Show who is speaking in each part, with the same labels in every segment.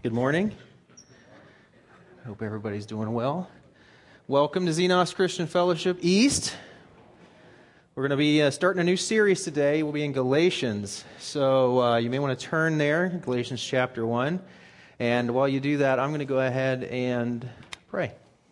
Speaker 1: Good morning. Hope everybody's doing well. Welcome to Xenos Christian Fellowship East. We're going to be starting a new series today. We'll be in Galatians. So you may want to turn there, Galatians chapter 1. And while you do that, I'm going to go ahead and pray.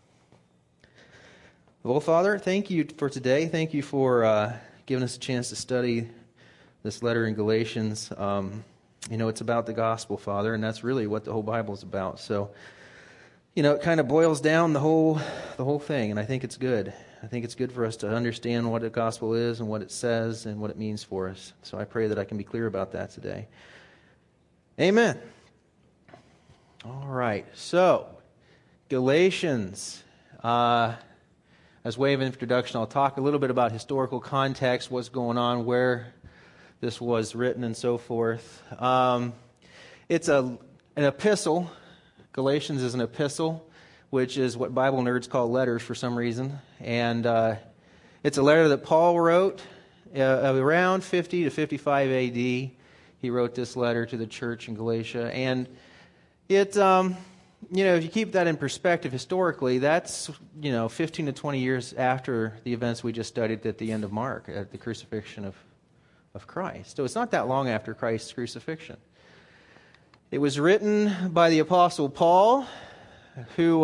Speaker 1: Well, Father, thank you for today. Thank you for giving us a chance to study this letter in Galatians. It's about the gospel, Father, and that's really what the whole Bible is about. So, it kind of boils down the whole thing, and I think it's good. I think it's good for us to understand what the gospel is and what it says and what it means for us. So I pray that I can be clear about that today. Amen. All right. So, Galatians. As way of introduction, I'll talk a little bit about historical context, what's going on, where this was written, and so forth. It's an epistle. Galatians is an epistle, which is what Bible nerds call letters for some reason. And it's a letter that Paul wrote around 50 to 55 A.D. He wrote this letter to the church in Galatia. And it, if you keep that in perspective historically, that's, 15 to 20 years after the events we just studied at the end of Mark, at the crucifixion of Christ. So it's not that long after Christ's crucifixion. It was written by the Apostle Paul, who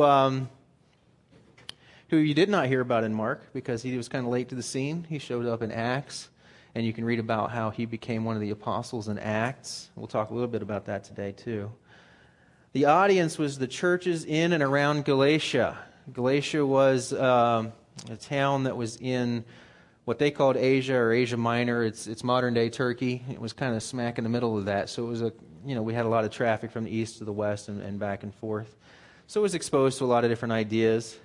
Speaker 1: you did not hear about in Mark because he was kind of late to the scene. He showed up in Acts, and you can read about how he became one of the apostles in Acts. We'll talk a little bit about that today too. The audience was the churches in and around Galatia. Galatia was a town that was in what they called Asia or Asia Minor. It's modern-day Turkey. It was kind of smack in the middle of that. So it was we had a lot of traffic from the east to the west and back and forth. So it was exposed to a lot of different ideas.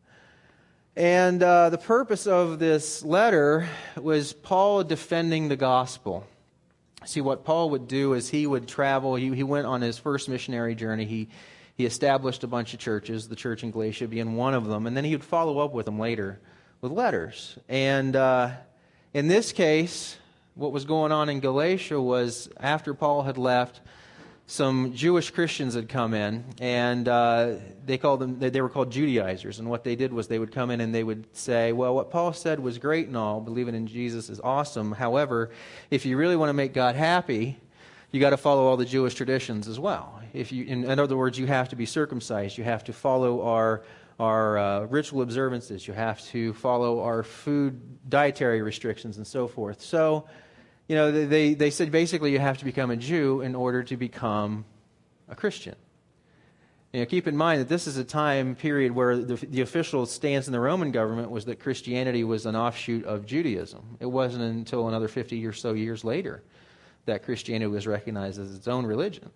Speaker 1: And the purpose of this letter was Paul defending the gospel. See, what Paul would do is he would travel. He went on his first missionary journey. He established a bunch of churches, the church in Galatia being one of them, and then he would follow up with them later with letters. And in this case, what was going on in Galatia was after Paul had left, some Jewish Christians had come in, and they were called Judaizers. And what they did was they would come in and they would say, well, what Paul said was great and all, believing in Jesus is awesome. However, if you really want to make God happy, you got to follow all the Jewish traditions as well. In other words, you have to be circumcised. You have to follow our ritual observances. You have to follow our food dietary restrictions and so forth. So, they said basically you have to become a Jew in order to become a Christian. Keep in mind that this is a time period where the official stance in the Roman government was that Christianity was an offshoot of Judaism. It wasn't until another 50 or so years later that Christianity was recognized as its own religion.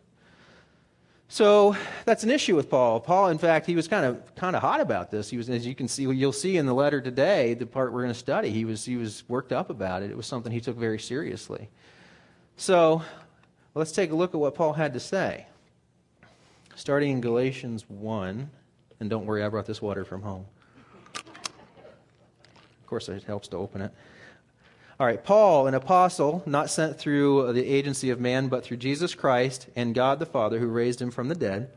Speaker 1: So that's an issue with Paul. Paul, in fact, he was kind of hot about this. He was, as you can see, you'll see in the letter today, the part we're going to study. He was worked up about it. It was something he took very seriously. So let's take a look at what Paul had to say, starting in Galatians 1. And don't worry, I brought this water from home. Of course, it helps to open it. All right, Paul, an apostle, not sent through the agency of man, but through Jesus Christ and God the Father, who raised him from the dead,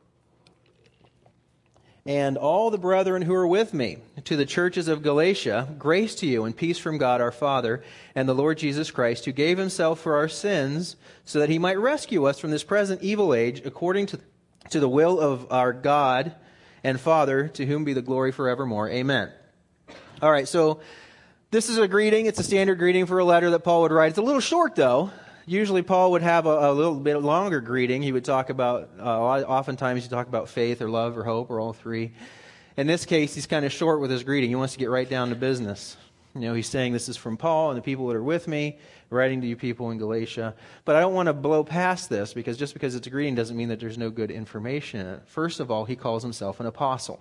Speaker 1: and all the brethren who are with me, to the churches of Galatia, grace to you and peace from God our Father and the Lord Jesus Christ, who gave himself for our sins, so that he might rescue us from this present evil age, according to the will of our God and Father, to whom be the glory forevermore. Amen. All right, so this is a greeting. It's a standard greeting for a letter that Paul would write. It's a little short, though. Usually Paul would have a little bit longer greeting. He would talk about, oftentimes he'd talk about faith or love or hope or all three. In this case, he's kind of short with his greeting. He wants to get right down to business. He's saying this is from Paul and the people that are with me, writing to you people in Galatia. But I don't want to blow past this, because just because it's a greeting doesn't mean that there's no good information in it. First of all, he calls himself an apostle.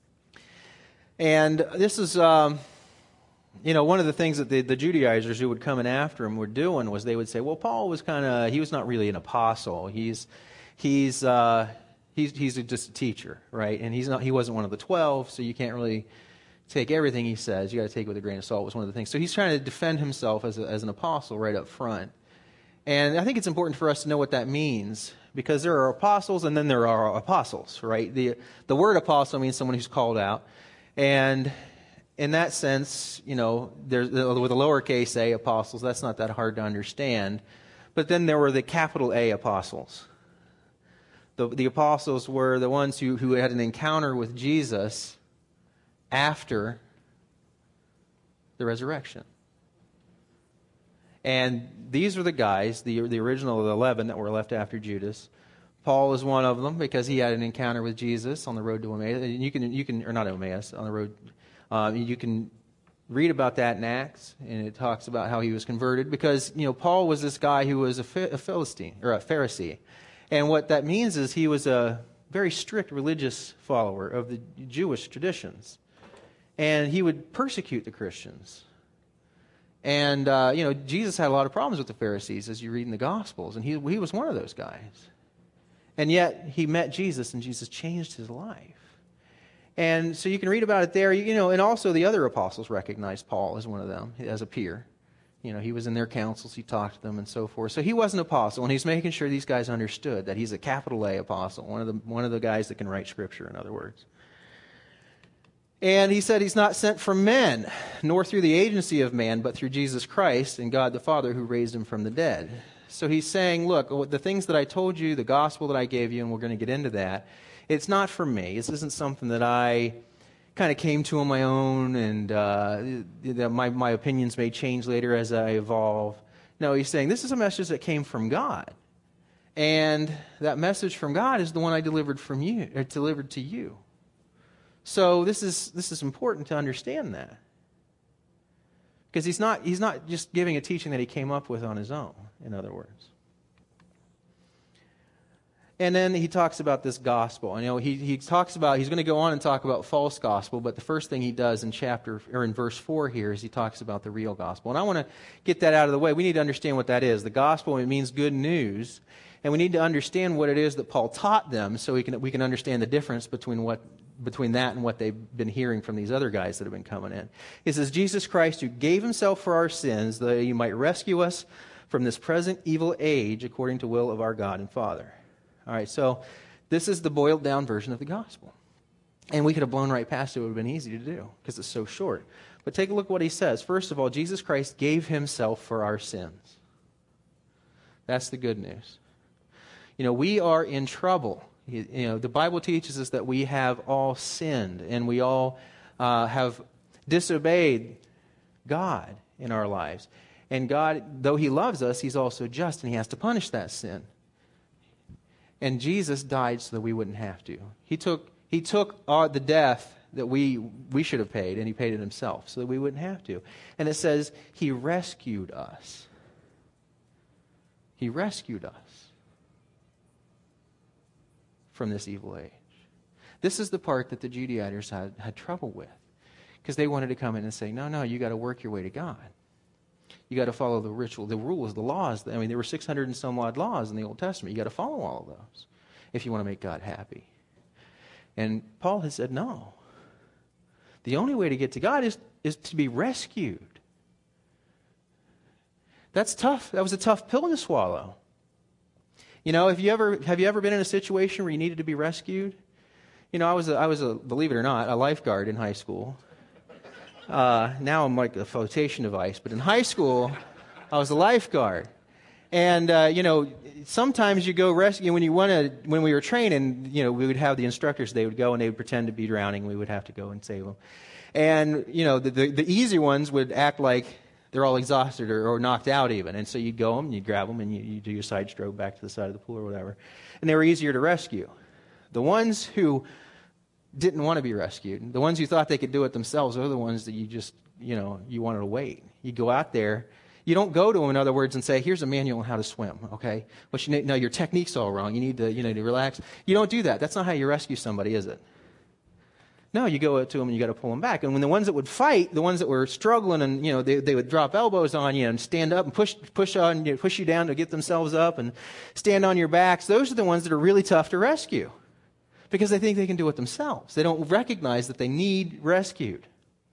Speaker 1: And this is... one of the things that the Judaizers who would come in after him were doing was they would say, well, Paul was he was not really an apostle. He's just a teacher, right? And he wasn't one of the 12, so you can't really take everything he says. You got to take it with a grain of salt was one of the things. So he's trying to defend himself as an apostle right up front. And I think it's important for us to know what that means, because there are apostles and then there are apostles, right? The word apostle means someone who's called out. And in that sense, there's with a lowercase a, apostles, that's not that hard to understand. But then there were the capital A apostles. The apostles were the ones who had an encounter with Jesus after the resurrection. And these are the guys, the original 11 that were left after Judas. Paul is one of them because he had an encounter with Jesus on the road to Emmaus. And you can, or not Emmaus, on the road. You can read about that in Acts, and it talks about how he was converted because Paul was this guy who was a Philistine or a Pharisee, and what that means is he was a very strict religious follower of the Jewish traditions, and he would persecute the Christians. And Jesus had a lot of problems with the Pharisees, as you read in the Gospels, and he was one of those guys. And yet he met Jesus, and Jesus changed his life. And so you can read about it there, and also the other apostles recognized Paul as one of them, as a peer. He was in their councils, he talked to them and so forth. So he was an apostle, and he's making sure these guys understood that he's a capital A apostle, one of the guys that can write Scripture, in other words. And he said he's not sent from men, nor through the agency of man, but through Jesus Christ and God the Father who raised him from the dead. So he's saying, look, the things that I told you, the gospel that I gave you, and we're going to get into that, it's not from me. This isn't something that I kind of came to on my own and my opinions may change later as I evolve. No, he's saying this is a message that came from God. And that message from God is the one I delivered to you. So this is important to understand that. Because he's not just giving a teaching that he came up with on his own, in other words. And then he talks about this gospel. He talks about, he's going to go on and talk about false gospel, but the first thing he does in verse 4 here is he talks about the real gospel. And I want to get that out of the way. We need to understand what that is. The gospel, it means good news, and we need to understand what it is that Paul taught them so we can understand the difference between that and what they've been hearing from these other guys that have been coming in. It says, Jesus Christ, who gave himself for our sins, that he might rescue us from this present evil age according to the will of our God and Father. All right, so this is the boiled down version of the gospel. And we could have blown right past it. It would have been easy to do because it's so short. But take a look at what he says. First of all, Jesus Christ gave himself for our sins. That's the good news. We are in trouble. The Bible teaches us that we have all sinned and we all have disobeyed God in our lives. And God, though he loves us, he's also just and he has to punish that sin. And Jesus died so that we wouldn't have to. He took the death that we should have paid, and he paid it himself so that we wouldn't have to. And it says he rescued us. He rescued us from this evil age. This is the part that the Judaizers had trouble with, because they wanted to come in and say, no, you got to work your way to God. You got to follow the ritual, the rules, the laws. I mean, there were 600 and some odd laws in the Old Testament. You got to follow all of those if you want to make God happy. And Paul has said, no. The only way to get to God is to be rescued. That's tough. That was a tough pill to swallow. Have you ever been in a situation where you needed to be rescued? I was a believe it or not, a lifeguard in high school. Now I'm like a flotation device, but in high school, I was a lifeguard. And, sometimes you go rescue, when we were training, we would have the instructors, they would go and they would pretend to be drowning. We would have to go and save them. And, the easy ones would act like they're all exhausted or knocked out even. And so you'd go and you'd grab them and you do your side stroke back to the side of the pool or whatever. And they were easier to rescue. The ones who didn't want to be rescued, the ones who thought they could do it themselves, are the ones that you just, you wanted to wait. You go out there. You don't go to them, in other words, and say, here's a manual on how to swim, okay? But your technique's all wrong. You need to relax. You don't do that. That's not how you rescue somebody, is it? No, you go to them and you got to pull them back. And when the ones that would fight, the ones that were struggling and, they would drop elbows on you and stand up and push you down to get themselves up and stand on your backs, those are the ones that are really tough to rescue because they think they can do it themselves. They don't recognize that they need rescued.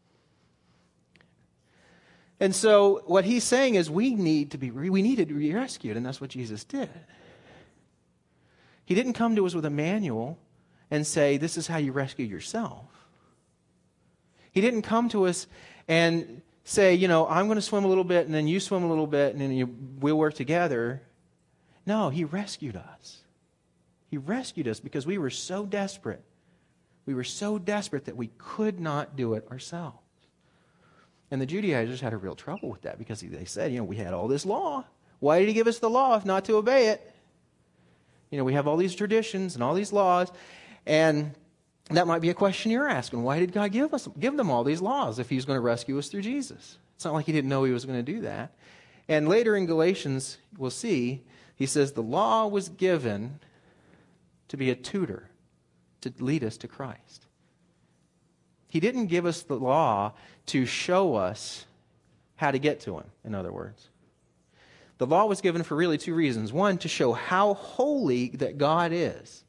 Speaker 1: And so what he's saying is we needed to be rescued, and that's what Jesus did. He didn't come to us with a manual and say, this is how you rescue yourself. He didn't come to us and say, I'm going to swim a little bit, and then you swim a little bit, and then we'll work together. No, he rescued us. He rescued us because we were so desperate. We were so desperate that we could not do it ourselves. And the Judaizers had a real trouble with that because they said, we had all this law. Why did he give us the law if not to obey it? We have all these traditions and all these laws. And that might be a question you're asking. Why did God give them all these laws if he was going to rescue us through Jesus? It's not like he didn't know he was going to do that. And later in Galatians, we'll see, he says the law was given to be a tutor, to lead us to Christ. He didn't give us the law to show us how to get to him, in other words. The law was given for really two reasons. One, to show how holy that God is.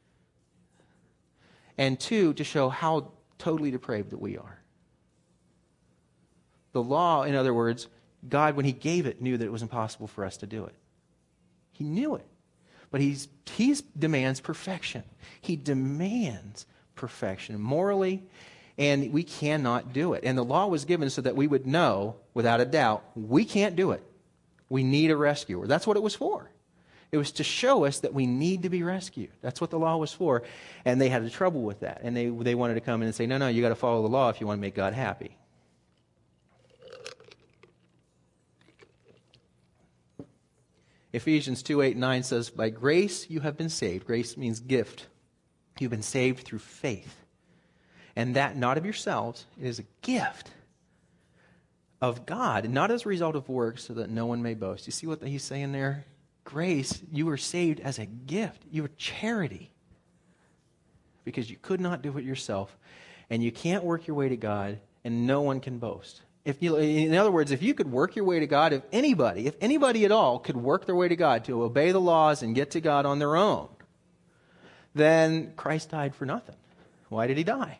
Speaker 1: And two, to show how totally depraved that we are. The law, in other words, God, when he gave it, knew that it was impossible for us to do it. He knew it. But he demands perfection. He demands perfection morally, and we cannot do it. And the law was given so that we would know, without a doubt, we can't do it. We need a rescuer. That's what it was for. It was to show us that we need to be rescued. That's what the law was for. And they had trouble with that. And they wanted to come in and say, no, you got to follow the law if you want to make God happy. Ephesians 2:8-9 says, by grace you have been saved. Grace means gift. You've been saved through faith. And that not of yourselves. It is a gift of God, not as a result of works, so that no one may boast. You see what he's saying there? Grace, you were saved as a gift. You were charity. Because you could not do it yourself. And you can't work your way to God, and no one can boast. In other words, if you could work your way to God, if anybody at all could work their way to God, to obey the laws and get to God on their own, then Christ died for nothing. Why did he die?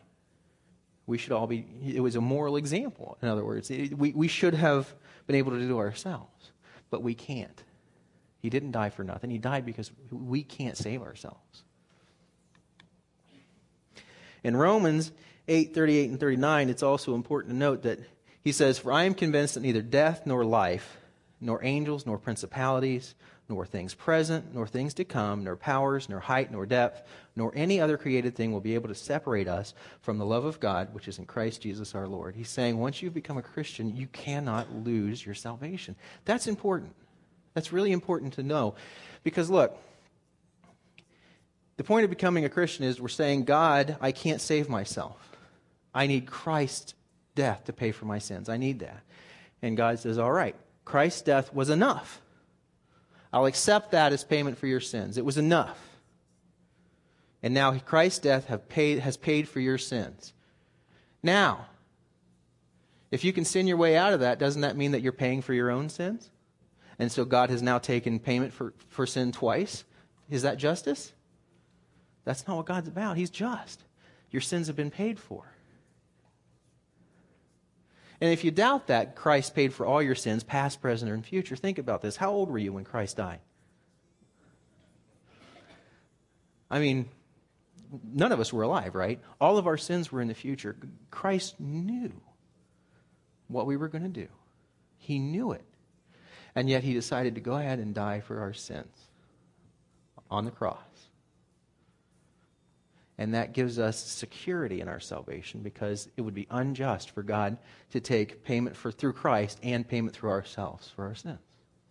Speaker 1: It was a moral example. In other words, we should have been able to do it ourselves, but we can't. He didn't die for nothing. He died because we can't save ourselves. In Romans 8:38 and 39, it's also important to note that he says, for I am convinced that neither death nor life, nor angels, nor principalities, nor things present, nor things to come, nor powers, nor height, nor depth, nor any other created thing will be able to separate us from the love of God, which is in Christ Jesus our Lord. He's saying once you've become a Christian, you cannot lose your salvation. That's important. That's really important to know. Because look, the point of becoming a Christian is we're saying, God, I can't save myself. I need Christ's death to pay for my sins. I need that. And God says, all right, Christ's death was enough. I'll accept that as payment for your sins. It was enough. And now Christ's death has paid for your sins. Now, if you can sin your way out of that, doesn't that mean that you're paying for your own sins? And so God has now taken payment for sin twice? Is that justice? That's not what God's about. He's just. Your sins have been paid for. And if you doubt that Christ paid for all your sins, past, present, and future, think about this. How old were you when Christ died? I mean, none of us were alive, right? All of our sins were in the future. Christ knew what we were going to do. He knew it. And yet he decided to go ahead and die for our sins on the cross. And that gives us security in our salvation, because it would be unjust for God to take payment through Christ and payment through ourselves for our sins.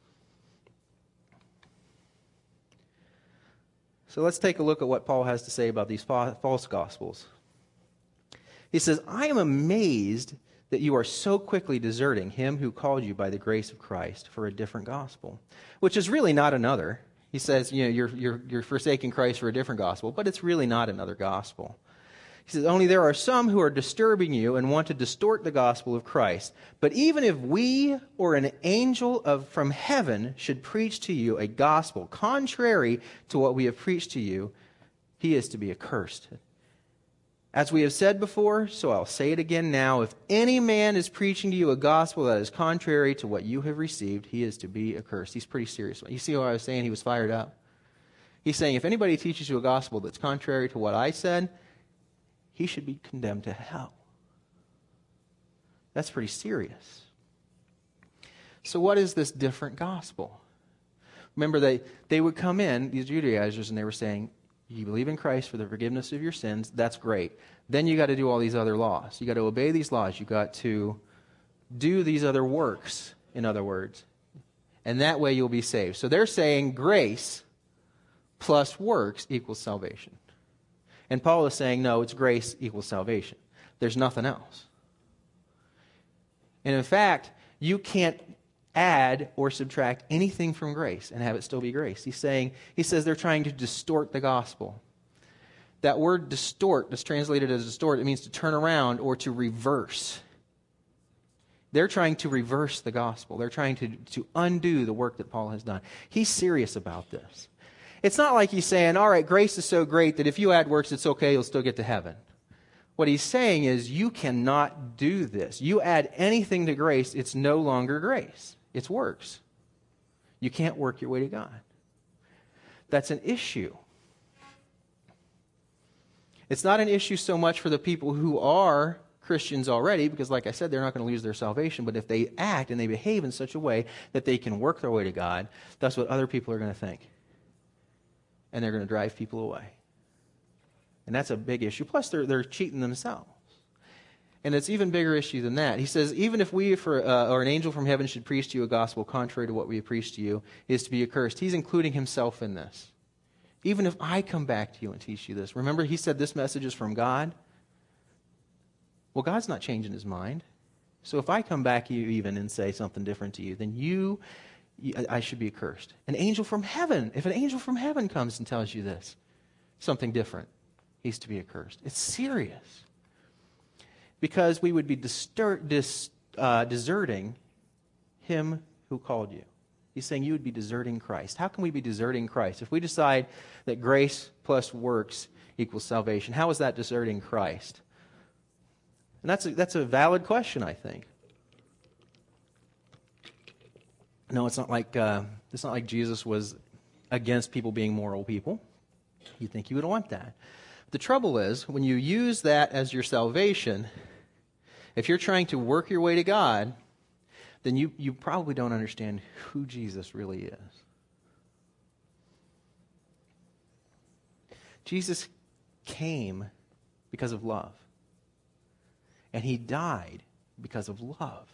Speaker 1: So let's take a look at what Paul has to say about these false gospels. He says, I am amazed that you are so quickly deserting him who called you by the grace of Christ for a different gospel, which is really not another. He says, you're forsaking Christ for a different gospel, but it's really not another gospel. He says, only there are some who are disturbing you and want to distort the gospel of Christ. But even if we or an angel from heaven should preach to you a gospel contrary to what we have preached to you, he is to be accursed. As we have said before, so I'll say it again now, if any man is preaching to you a gospel that is contrary to what you have received, he is to be accursed. He's pretty serious. You see what I was saying? He was fired up. He's saying if anybody teaches you a gospel that's contrary to what I said, he should be condemned to hell. That's pretty serious. So what is this different gospel? Remember, they would come in, these Judaizers, and they were saying, you believe in Christ for the forgiveness of your sins, that's great. Then you got to do all these other laws. You got to obey these laws. You got to do these other works, in other words. And that way you'll be saved. So they're saying grace plus works equals salvation. And Paul is saying, no, it's grace equals salvation. There's nothing else. And in fact, you can't add or subtract anything from grace and have it still be grace. He says they're trying to distort the gospel. That word distort, that's translated as distort, it means to turn around or to reverse. They're trying to reverse the gospel. They're trying to undo the work that Paul has done. He's serious about this. It's not like he's saying, all right, grace is so great that if you add works, it's okay, you'll still get to heaven. What he's saying is you cannot do this. You add anything to grace, it's no longer grace. It's works. You can't work your way to God. That's an issue. It's not an issue so much for the people who are Christians already, because like I said, they're not going to lose their salvation, but if they act and they behave in such a way that they can work their way to God, that's what other people are going to think. And they're going to drive people away. And that's a big issue. Plus, they're cheating themselves. And it's even bigger issue than that. He says, even if we or an angel from heaven should preach to you a gospel contrary to what we preach to you, is to be accursed. He's including himself in this. Even if I come back to you and teach you this. Remember, he said this message is from God. Well, God's not changing his mind. So if I come back to you even and say something different to you, then I should be accursed. An angel from heaven, if an angel from heaven comes and tells you this, something different, he's to be accursed. It's serious. Because we would be deserting him who called you. He's saying you would be deserting Christ. How can we be deserting Christ? If we decide that grace plus works equals salvation, how is that deserting Christ? And that's a valid question, I think. No, it's not like Jesus was against people being moral people. You'd think he would want that. The trouble is, when you use that as your salvation, if you're trying to work your way to God, then you probably don't understand who Jesus really is. Jesus came because of love. And he died because of love.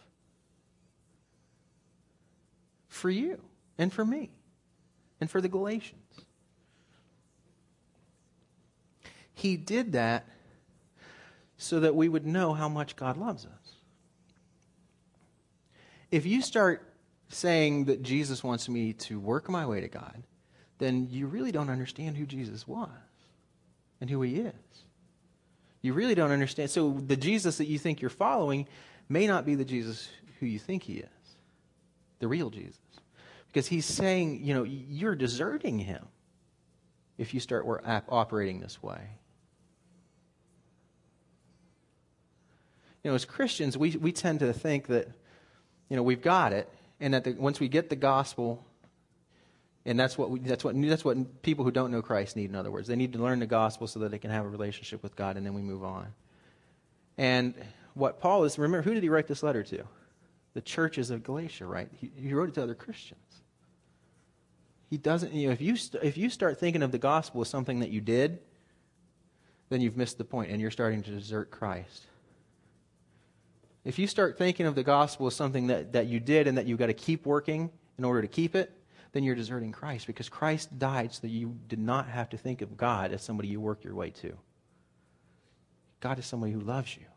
Speaker 1: For you, and for me, and for the Galatians. He did that so that we would know how much God loves us. If you start saying that Jesus wants me to work my way to God, then you really don't understand who Jesus was and who he is. You really don't understand. So the Jesus that you think you're following may not be the Jesus who you think he is, the real Jesus. Because he's saying, you're deserting him if you start operating this way. As Christians, we tend to think that, we've got it, and that once we get the gospel, and that's what people who don't know Christ need. In other words, they need to learn the gospel so that they can have a relationship with God, and then we move on. And what Paul is, remember, who did he write this letter to? The churches of Galatia, right? He wrote it to other Christians. He doesn't. If you start thinking of the gospel as something that you did, then you've missed the point, and you're starting to desert Christ. If you start thinking of the gospel as something that you did and that you've got to keep working in order to keep it, then you're deserting Christ, because Christ died so that you did not have to think of God as somebody you work your way to. God is somebody who loves you.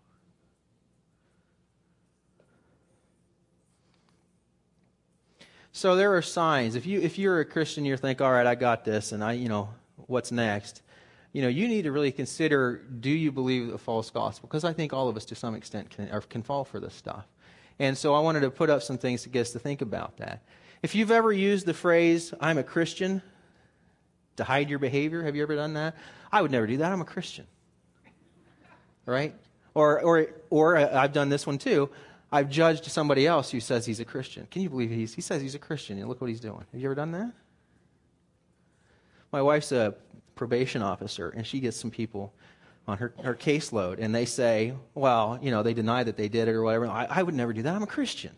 Speaker 1: So there are signs. If you're a Christian, you think, all right, I got this, and what's next? You need to really consider, do you believe a false gospel? Because I think all of us to some extent can fall for this stuff. And so I wanted to put up some things to get us to think about that. If you've ever used the phrase, I'm a Christian, to hide your behavior, have you ever done that? I would never do that. I'm a Christian. Right? Or I've done this one too. I've judged somebody else who says he's a Christian. Can you believe he says he's a Christian, and look what he's doing. Have you ever done that? My wife's a probation officer, and she gets some people on her caseload, and they say, well, they deny that they did it or whatever. I would never do that. I'm a Christian.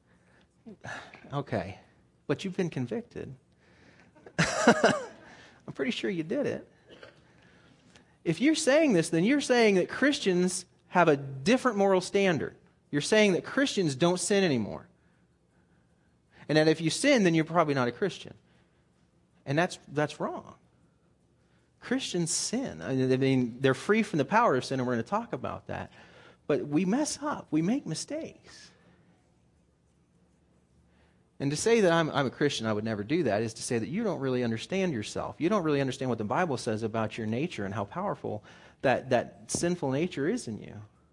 Speaker 1: Okay, but you've been convicted. I'm pretty sure you did it. If you're saying this, then you're saying that Christians have a different moral standard. You're saying that Christians don't sin anymore. And that if you sin, then you're probably not a Christian. And that's wrong. Christians sin. I mean, they're free from the power of sin, and we're going to talk about that. But we mess up. We make mistakes. And to say that I'm a Christian, I would never do that, is to say that you don't really understand yourself. You don't really understand what the Bible says about your nature and how powerful that sinful nature is in you.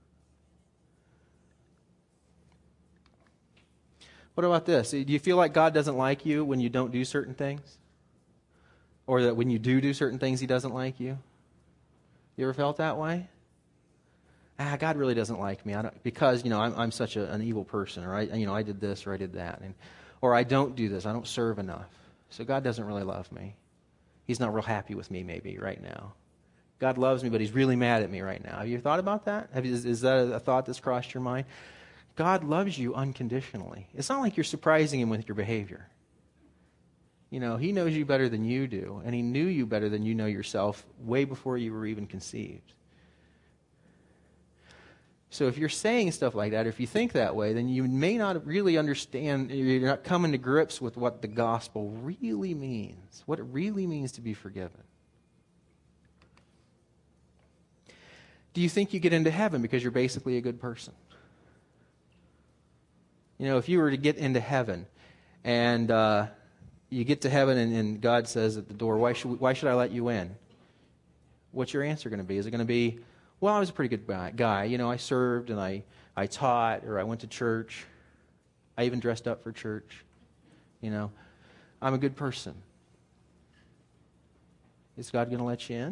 Speaker 1: What about this? Do you feel like God doesn't like you when you don't do certain things? Or that when you do certain things, He doesn't like you? You ever felt that way? God really doesn't like me because I'm such an evil person, or I did this or I did that, or I don't do this, I don't serve enough. So God doesn't really love me. He's not real happy with me maybe right now. God loves me, but He's really mad at me right now. Have you thought about that? Is that a thought that's crossed your mind? God loves you unconditionally. It's not like you're surprising Him with your behavior. He knows you better than you do, and He knew you better than you know yourself way before you were even conceived. So if you're saying stuff like that, or if you think that way, then you may not really understand, you're not coming to grips with what the gospel really means, what it really means to be forgiven. Do you think you get into heaven because you're basically a good person? If you were to get into heaven, and you get to heaven and God says at the door, why should I let you in? What's your answer going to be? Is it going to be, well, I was a pretty good guy. I served and I taught, or I went to church. I even dressed up for church. I'm a good person. Is God going to let you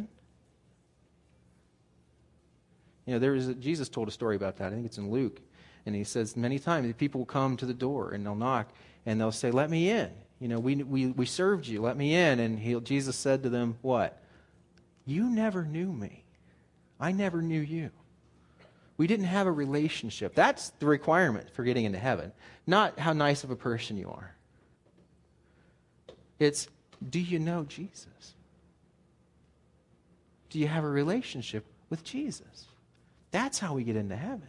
Speaker 1: in? Jesus told a story about that. I think it's in Luke. And He says many times people will come to the door and they'll knock and they'll say, let me in. We served you. Let me in. And Jesus said to them, what? You never knew me. I never knew you. We didn't have a relationship. That's the requirement for getting into heaven. Not how nice of a person you are. It's, do you know Jesus? Do you have a relationship with Jesus? That's how we get into heaven.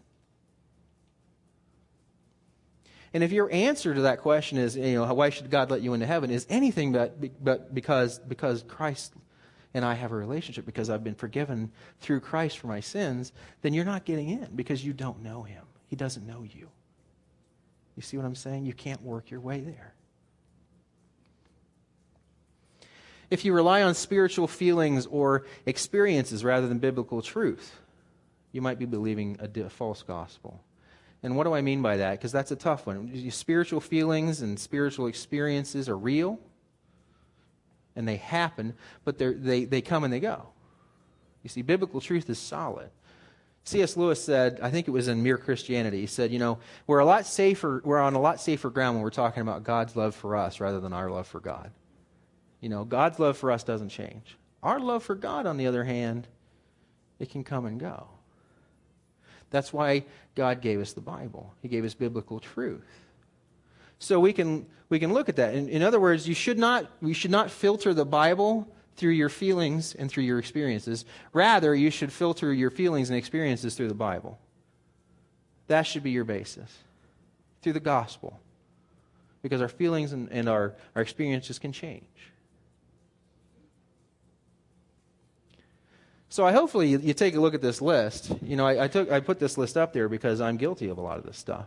Speaker 1: And if your answer to that question is, why should God let you into heaven, is anything but because Christ and I have a relationship, because I've been forgiven through Christ for my sins, then you're not getting in because you don't know Him. He doesn't know you. You see what I'm saying? You can't work your way there. If you rely on spiritual feelings or experiences rather than biblical truth, you might be believing a false gospel. And what do I mean by that? Because that's a tough one. Spiritual feelings and spiritual experiences are real, and they happen, but they come and they go. You see, biblical truth is solid. C.S. Lewis said, I think it was in Mere Christianity, he said, we're on a lot safer ground when we're talking about God's love for us rather than our love for God. God's love for us doesn't change. Our love for God, on the other hand, it can come and go. That's why God gave us the Bible. He gave us biblical truth. So we can look at that. In other words, we should not filter the Bible through your feelings and through your experiences. Rather, you should filter your feelings and experiences through the Bible. That should be your basis. Through the gospel. Because our feelings and our experiences can change. So hopefully you take a look at this list. I put this list up there because I'm guilty of a lot of this stuff.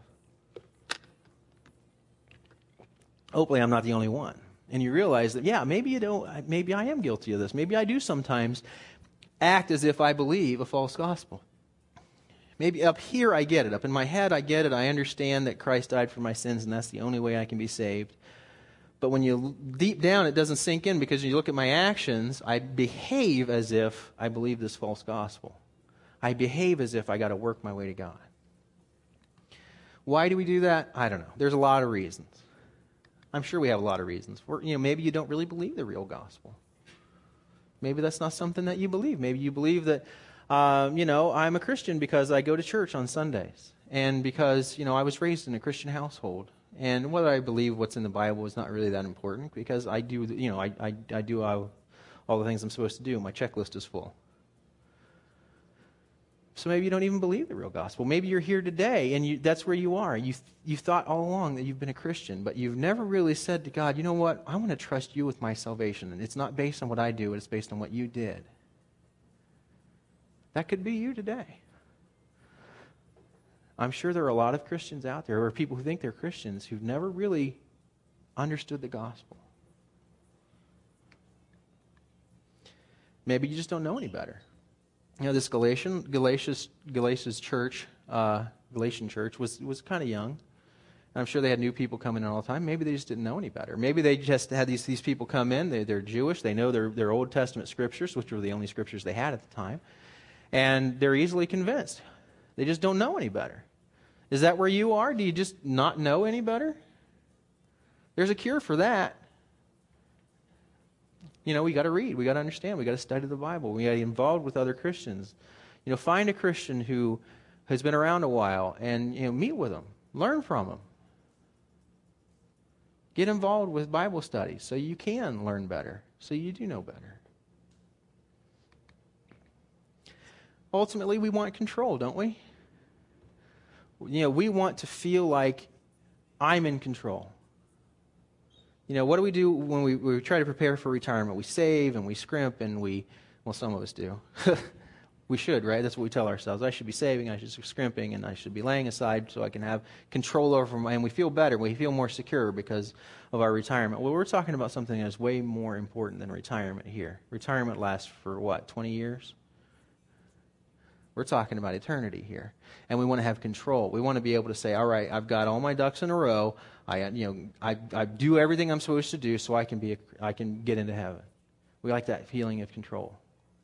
Speaker 1: Hopefully I'm not the only one. And you realize that, maybe I am guilty of this. Maybe I do sometimes act as if I believe a false gospel. Maybe up here I get it. Up in my head I get it. I understand that Christ died for my sins and that's the only way I can be saved. But when you deep down, it doesn't sink in because when you look at my actions, I behave as if I believe this false gospel. I behave as if I got to work my way to God. Why do we do that? I don't know. There's a lot of reasons. I'm sure we have a lot of reasons. Maybe you don't really believe the real gospel. Maybe that's not something that you believe. Maybe you believe that, I'm a Christian because I go to church on Sundays. And because, I was raised in a Christian household. And whether I believe what's in the Bible is not really that important because I do, I do all the things I'm supposed to do. My checklist is full. So maybe you don't even believe the real gospel. Maybe you're here today and that's where you are. You thought all along that you've been a Christian, but you've never really said to God, you know what, I want to trust you with my salvation. And it's not based on what I do, it's based on what you did. That could be you today. I'm sure there are a lot of Christians out there, or people who think they're Christians, who've never really understood the gospel. Maybe you just don't know any better. This Galatian church, Galatian church was kind of young. And I'm sure they had new people coming in all the time. Maybe they just didn't know any better. Maybe they just had these people come in. They're Jewish. They know their Old Testament scriptures, which were the only scriptures they had at the time. And they're easily convinced. They just don't know any better. Is that where you are? Do you just not know any better? There's a cure for that. We got to read. We got to understand. We got to study the Bible. We got to get involved with other Christians. Find a Christian who has been around a while and meet with them. Learn from them. Get involved with Bible studies so you can learn better, so you do know better. Ultimately, we want control, don't we? We want to feel like I'm in control. What do we do when we try to prepare for retirement? We save and we scrimp and some of us do. We should, right? That's what we tell ourselves. I should be saving, I should be scrimping, and I should be laying aside so I can have control over and we feel better. We feel more secure because of our retirement. Well, we're talking about something that's way more important than retirement here. Retirement lasts for 20 years? We're talking about eternity here. And we want to have control. We want to be able to say, all right, I've got all my ducks in a row. I do everything I'm supposed to do so I can get into heaven. We like that feeling of control.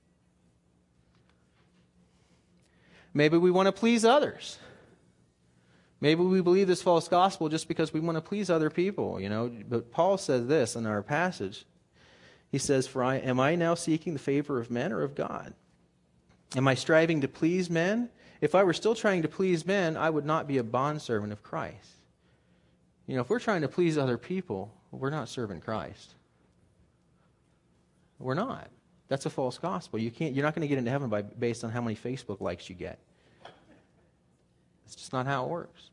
Speaker 1: Maybe we want to please others. Maybe we believe this false gospel just because we want to please other people, But Paul says this in our passage. He says, am I now seeking the favor of men or of God? Am I striving to please men? If I were still trying to please men, I would not be a bondservant of Christ. If we're trying to please other people, we're not serving Christ. We're not. That's a false gospel. You're not going to get into heaven based on how many Facebook likes you get. It's just not how it works.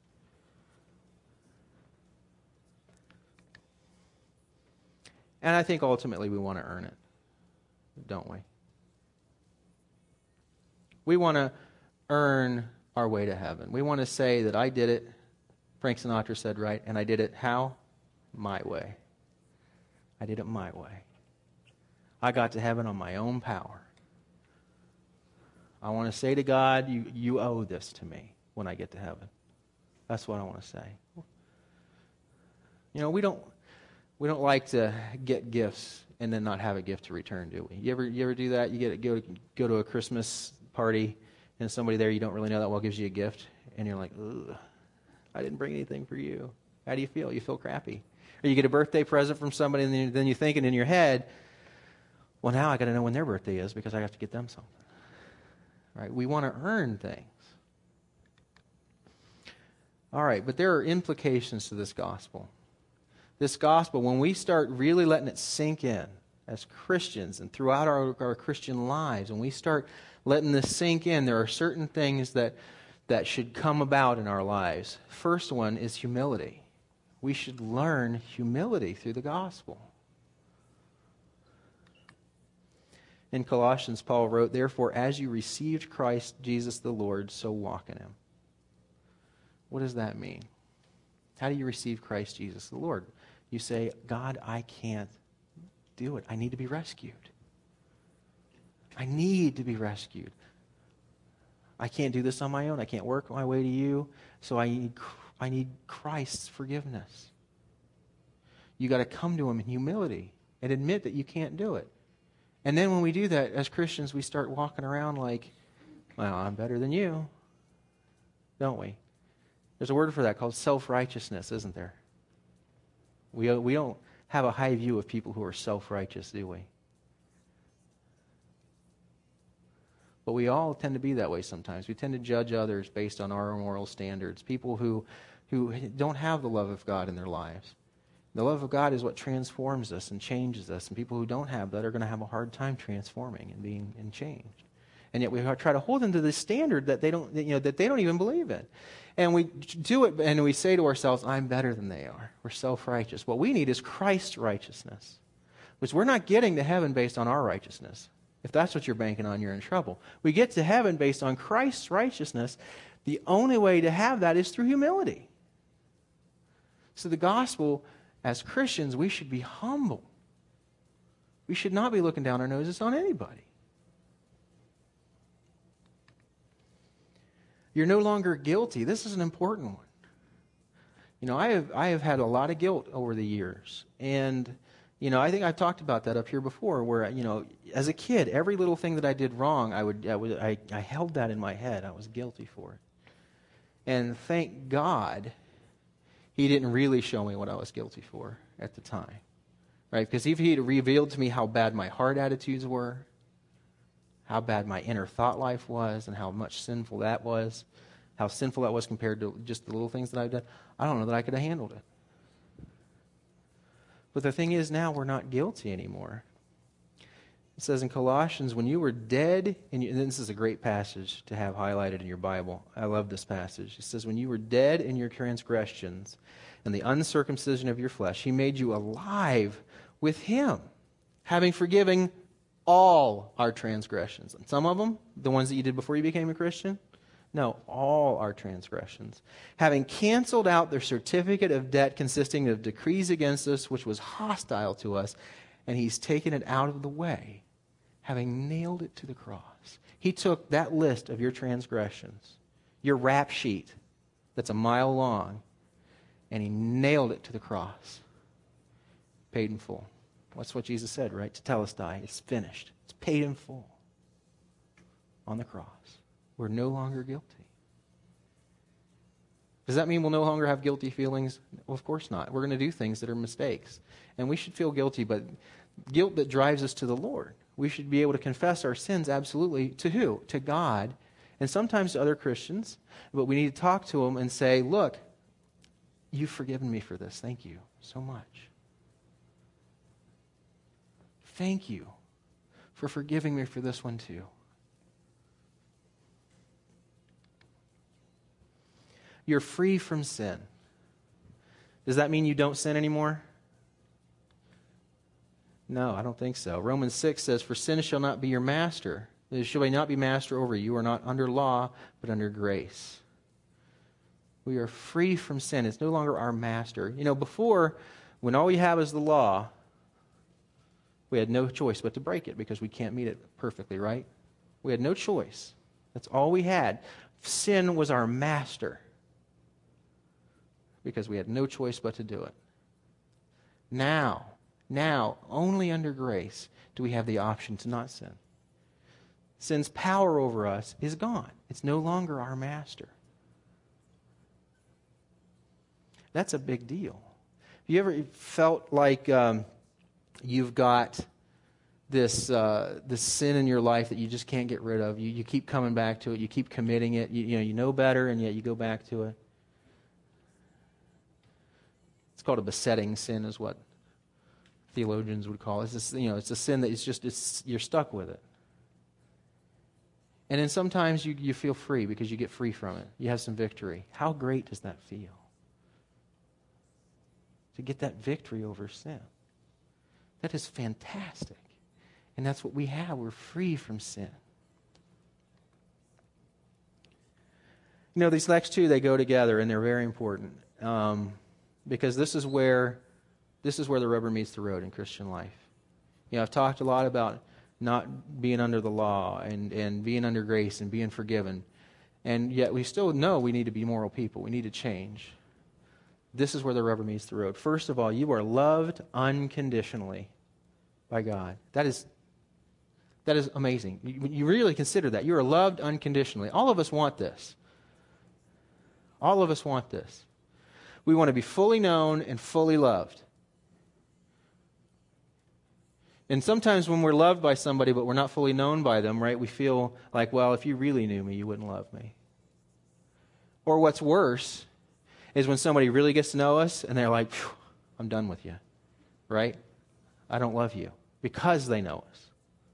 Speaker 1: And I think ultimately we want to earn it, don't we? We want to earn our way to heaven. We want to say that I did it, Frank Sinatra said, right? And I did it how? My way. I did it my way. I got to heaven on my own power. I want to say to God, you owe this to me when I get to heaven. That's what I want to say. We don't like to get gifts and then not have a gift to return, do we? You ever do that? You go to a Christmas party and somebody there you don't really know that well gives you a gift and you're like, ugh, I didn't bring anything for you. How do you feel? You feel crappy. Or you get a birthday present from somebody and then you're thinking in your head, well, now I got to know when their birthday is because I have to get them something. Right? We want to earn things. All right, but there are implications to this gospel. This gospel, when we start really letting it sink in as Christians and throughout our Christian lives, when we start letting this sink in, there are certain things that should come about in our lives. First one is humility. We should learn humility through the gospel. In Colossians, Paul wrote, therefore, as you received Christ Jesus the Lord, so walk in him. What does that mean? How do you receive Christ Jesus the Lord? You say, God, I can't do it. I need to be rescued. I need to be rescued. I can't do this on my own. I can't work my way to you. So I need Christ's forgiveness. You got to come to him in humility and admit that you can't do it. And then when we do that, as Christians, we start walking around like, well, I'm better than you. Don't we? There's a word for that called self-righteousness, isn't there? We don't have a high view of people who are self-righteous, do we? But we all tend to be that way sometimes. We tend to judge others based on our moral standards, people who don't have the love of God in their lives. The love of God is what transforms us and changes us, and people who don't have that are going to have a hard time transforming and being and changed. And yet we try to hold them to this standard that they don't even believe in. And we do it, and we say to ourselves, I'm better than they are. We're self-righteous. What we need is Christ's righteousness, which we're not getting to heaven based on our righteousness. If that's what you're banking on, you're in trouble. We get to heaven based on Christ's righteousness. The only way to have that is through humility. So the gospel, as Christians, we should be humble. We should not be looking down our noses on anybody. You're no longer guilty. This is an important one. You know, I have had a lot of guilt over the years. And, you know, I think I've talked about that up here before where, you know, as a kid, every little thing that I did wrong, I held that in my head. I was guilty for it. And thank God he didn't really show me what I was guilty for at the time. Right? Because if he had revealed to me how bad my heart attitudes were, how bad my inner thought life was, and how much sinful that was, how sinful that was compared to just the little things that I've done, I don't know that I could have handled it. But the thing is, now we're not guilty anymore. It says in Colossians, when you were dead, and this is a great passage to have highlighted in your Bible. I love this passage. It says, when you were dead in your transgressions and the uncircumcision of your flesh, he made you alive with him, having forgiven all our transgressions. And some of them, the ones that you did before you became a Christian? No, all our transgressions. Having canceled out their certificate of debt consisting of decrees against us, which was hostile to us, and he's taken it out of the way, having nailed it to the cross. He took that list of your transgressions, your rap sheet that's a mile long, and he nailed it to the cross. Paid in full. That's what Jesus said, right? Tetelestai, it's finished. It's paid in full on the cross. We're no longer guilty. Does that mean we'll no longer have guilty feelings? Well, of course not. We're going to do things that are mistakes. And we should feel guilty, but guilt that drives us to the Lord. We should be able to confess our sins absolutely to who? To God. And sometimes to other Christians. But we need to talk to them and say, look, you've forgiven me for this. Thank you so much. Thank you for forgiving me for this one too. You're free from sin. Does that mean you don't sin anymore? No, I don't think so. Romans 6 says, for sin shall not be your master. It shall not be master over you. You are not under law, but under grace. We are free from sin. It's no longer our master. You know, before, when all we have is the law, we had no choice but to break it because we can't meet it perfectly, right? We had no choice. That's all we had. Sin was our master because we had no choice but to do it. Now, only under grace do we have the option to not sin. Sin's power over us is gone. It's no longer our master. That's a big deal. Have you ever felt like you've got this sin in your life that you just can't get rid of? You keep coming back to it. You keep committing it. You know better, and yet you go back to it. It's called a besetting sin, is what theologians would call it. It's a sin that you're stuck with it. And then sometimes you feel free because you get free from it. You have some victory. How great does that feel? To get that victory over sin. That is fantastic. And that's what we have. We're free from sin. You know, these next two, they go together, and they're very important. Because this is where the rubber meets the road in Christian life. You know, I've talked a lot about not being under the law and being under grace and being forgiven. And yet we still know we need to be moral people. We need to change. This is where the rubber meets the road. First of all, you are loved unconditionally by God. That is amazing. You really consider that. You are loved unconditionally. All of us want this. All of us want this. We want to be fully known and fully loved. And sometimes when we're loved by somebody but we're not fully known by them, right, we feel like, well, if you really knew me, you wouldn't love me. Or what's worse is when somebody really gets to know us and they're like, I'm done with you, right? I don't love you because they know us.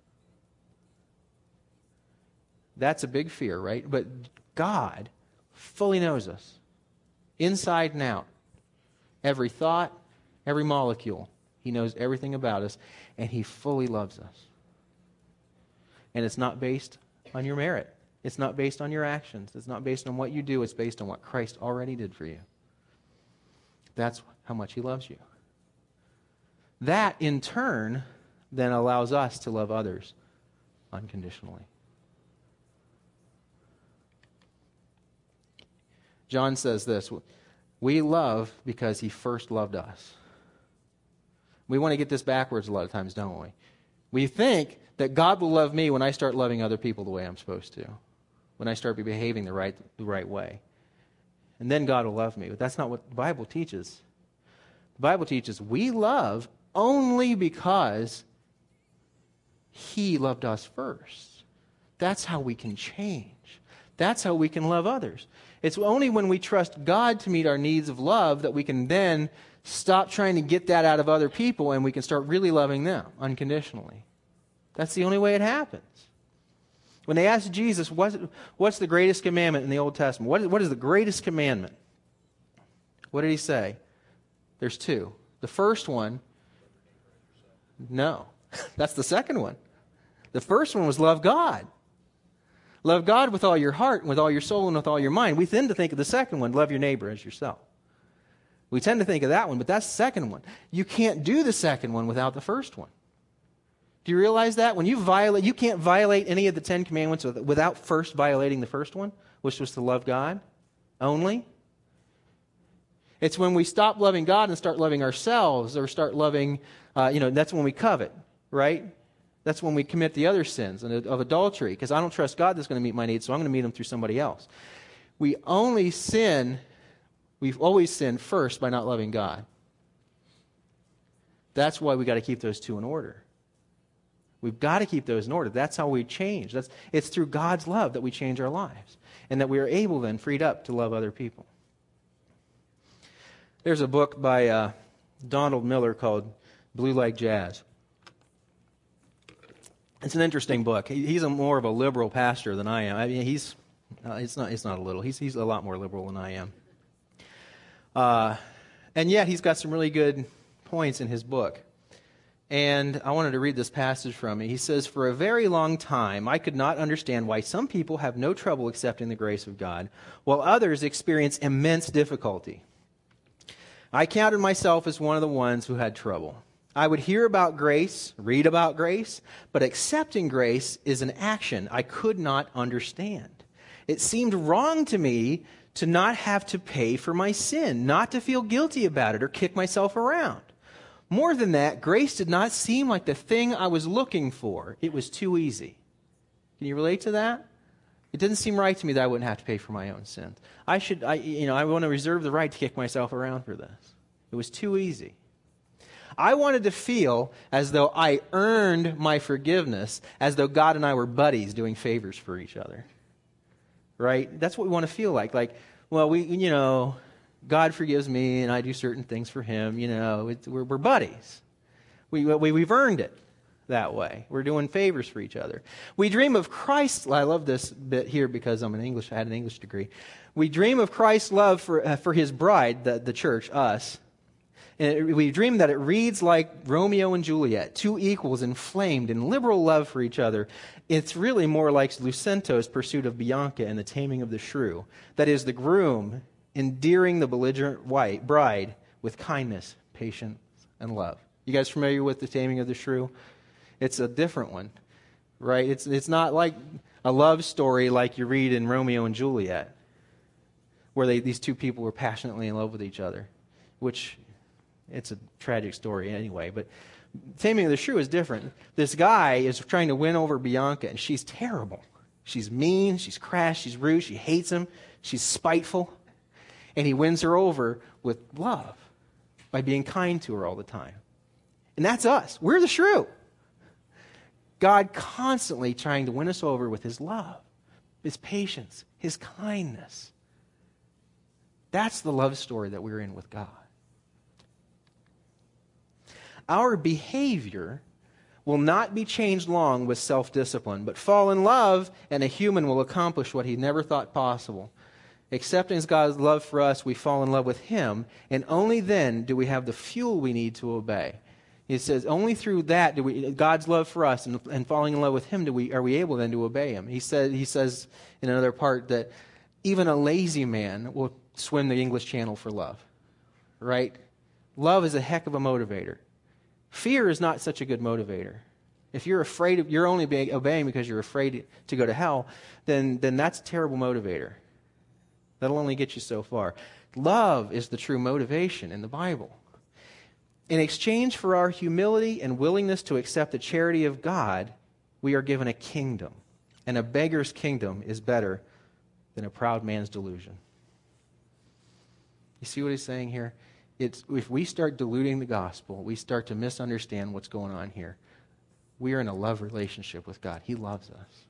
Speaker 1: That's a big fear, right? But God fully knows us, inside and out. Every thought, every molecule. He knows everything about us, and He fully loves us. And it's not based on your merit. It's not based on your actions. It's not based on what you do. It's based on what Christ already did for you. That's how much He loves you. That, in turn, then allows us to love others unconditionally. John says this, we love because He first loved us. We want to get this backwards a lot of times, don't we? We think that God will love me when I start loving other people the way I'm supposed to, when I start behaving the right way. And then God will love me. But that's not what the Bible teaches. The Bible teaches we love only because He loved us first. That's how we can change. That's how we can love others. It's only when we trust God to meet our needs of love that we can then stop trying to get that out of other people and we can start really loving them unconditionally. That's the only way it happens. When they asked Jesus, what's the greatest commandment in the Old Testament? What is the greatest commandment? What did He say? There's two. The first one, no. That's the second one. The first one was love God. Love God with all your heart, and with all your soul, and with all your mind. We tend to think of the second one, love your neighbor as yourself. We tend to think of that one, but that's the second one. You can't do the second one without the first one. Do you realize that? When you can't violate any of the 10 commandments without first violating the first one, which was to love God only. It's when we stop loving God and start loving ourselves, or start loving, that's when we covet, right? That's when we commit the other sins of adultery, because I don't trust God that's going to meet my needs, so I'm going to meet them through somebody else. We've always sinned first by not loving God. That's why we got to keep those two in order. We've got to keep those in order. That's how we change. It's through God's love that we change our lives, and that we are able then, freed up, to love other people. There's a book by Donald Miller called Blue Like Jazz. It's an interesting book. He's more of a liberal pastor than I am. I mean, it's not a little. He's a lot more liberal than I am. And yet he's got some really good points in his book. And I wanted to read this passage from him. He says, "For a very long time, I could not understand why some people have no trouble accepting the grace of God, while others experience immense difficulty. I counted myself as one of the ones who had trouble. I would hear about grace, read about grace, but accepting grace is an action I could not understand. It seemed wrong to me to not have to pay for my sin, not to feel guilty about it or kick myself around. More than that, grace did not seem like the thing I was looking for. It was too easy." Can you relate to that? It didn't seem right to me that I wouldn't have to pay for my own sins. I want to reserve the right to kick myself around for this. It was too easy. I wanted to feel as though I earned my forgiveness, as though God and I were buddies doing favors for each other. Right? That's what we want to feel like. Like, well, God forgives me and I do certain things for Him. We're buddies. We've earned it that way. We're doing favors for each other. We dream of Christ's. I love this bit here because I had an English degree. We dream of Christ's love for His bride, the church, us. And we dream that it reads like Romeo and Juliet, two equals inflamed in liberal love for each other. It's really more like Lucento's pursuit of Bianca and the taming of the shrew. That is, the groom endearing the belligerent bride with kindness, patience, and love. You guys familiar with the taming of the shrew? It's a different one, right? It's not like a love story like you read in Romeo and Juliet, where these two people were passionately in love with each other, which it's a tragic story anyway. But Taming of the Shrew is different. This guy is trying to win over Bianca, and she's terrible. She's mean, she's crass, she's rude, she hates him, she's spiteful. And he wins her over with love by being kind to her all the time. And that's us. We're the shrew. God constantly trying to win us over with his love, his patience, his kindness. That's the love story that we're in with God. Our behavior will not be changed long with self-discipline, but fall in love and a human will accomplish what he never thought possible. Accepting God's love for us, we fall in love with him, and only then do we have the fuel we need to obey. He says only through that do we, God's love for us and falling in love with him, are we able then to obey him. He says in another part that even a lazy man will swim the English Channel for love. Right? Love is a heck of a motivator. Fear is not such a good motivator. If you're afraid, you're only obeying because you're afraid to go to hell, then that's a terrible motivator. That'll only get you so far. Love is the true motivation in the Bible. In exchange for our humility and willingness to accept the charity of God, we are given a kingdom. And a beggar's kingdom is better than a proud man's delusion. You see what he's saying here? If we start diluting the gospel, we start to misunderstand what's going on here. We are in a love relationship with God. He loves us.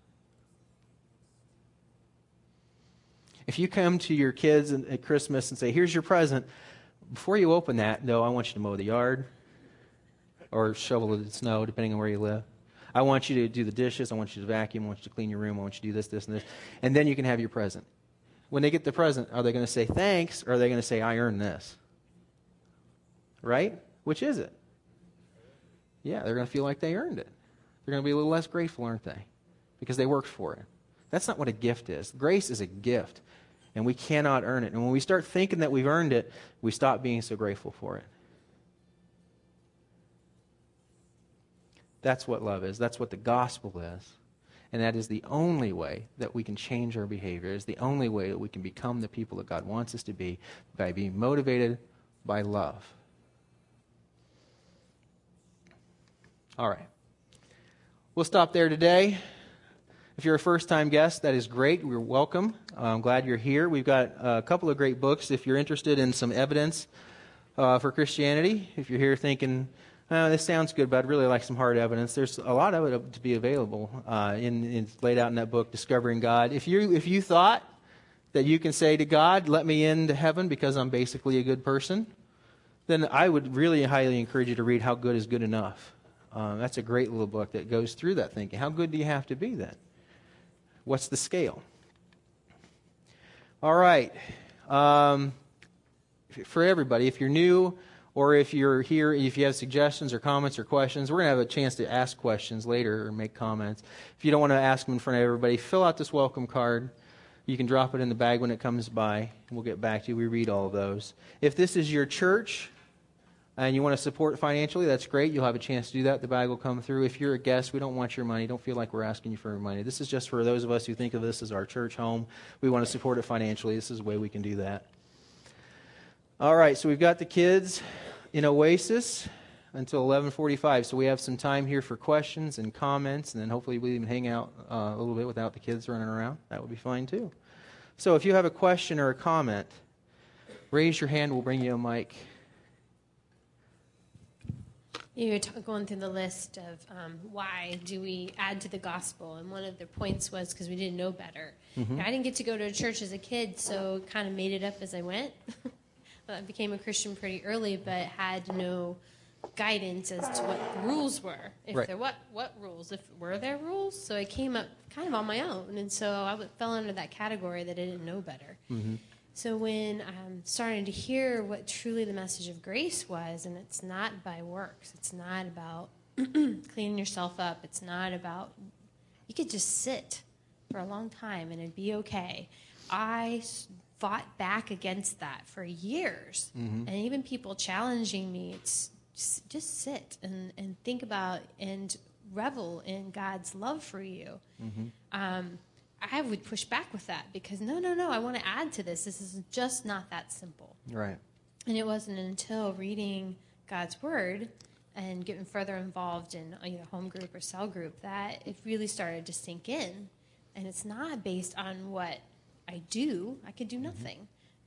Speaker 1: If you come to your kids at Christmas and say, here's your present, before you open that, though, I want you to mow the yard or shovel the snow, depending on where you live. I want you to do the dishes. I want you to vacuum. I want you to clean your room. I want you to do this, this, and this. And then you can have your present. When they get the present, are they going to say thanks or are they going to say, I earned this? Right? Which is it? Yeah, they're going to feel like they earned it. They're going to be a little less grateful, aren't they? Because they worked for it. That's not what a gift is. Grace is a gift, and we cannot earn it. And when we start thinking that we've earned it, we stop being so grateful for it. That's what love is. That's what the gospel is. And that is the only way that we can change our behavior. It is the only way that we can become the people that God wants us to be, by being motivated by love. All right. We'll stop there today. If you're a first-time guest, that is great. You're welcome. I'm glad you're here. We've got a couple of great books if you're interested in some evidence for Christianity. If you're here thinking, this sounds good, but I'd really like some hard evidence, there's a lot of it to be available. It's laid out in that book, Discovering God. If you thought that you can say to God, let me into heaven because I'm basically a good person, then I would really highly encourage you to read How Good is Good Enough. That's a great little book that goes through that thinking. How good do you have to be then? What's the scale? All right. For everybody, if you're new or if you're here, if you have suggestions or comments or questions, we're going to have a chance to ask questions later or make comments. If you don't want to ask them in front of everybody, fill out this welcome card. You can drop it in the bag when it comes by, and we'll get back to you. We read all of those. If this is your church and you want to support financially, that's great. You'll have a chance to do that. The bag will come through. If you're a guest, we don't want your money. Don't feel like we're asking you for your money. This is just for those of us who think of this as our church home. We want to support it financially. This is a way we can do that. All right, so we've got the kids in Oasis until 11:45. So we have some time here for questions and comments, and then hopefully we'll even hang out a little bit without the kids running around. That would be fine too. So if you have a question or a comment, raise your hand. We'll bring you a mic.
Speaker 2: You were going through the list of why do we add to the gospel, and one of the points was because we didn't know better. Mm-hmm. I didn't get to go to a church as a kid, so kind of made it up as I went. I became a Christian pretty early, but had no guidance as to what the rules were. If there what rules? If were there rules? So I came up kind of on my own, and so I fell under that category that I didn't know better. Mm-hmm. So when I'm starting to hear what truly the message of grace was, and it's not by works, it's not about cleaning yourself up, it's not about, you could just sit for a long time and it'd be okay. I fought back against that for years, mm-hmm. and even people challenging me, it's just sit and think about and revel in God's love for you. Mm-hmm. I would push back with that because no, I want to add to this. This is just not that simple.
Speaker 1: Right.
Speaker 2: And it wasn't until reading God's Word and getting further involved in either home group or cell group that it really started to sink in. And it's not based on what I do. I could do nothing. Mm-hmm.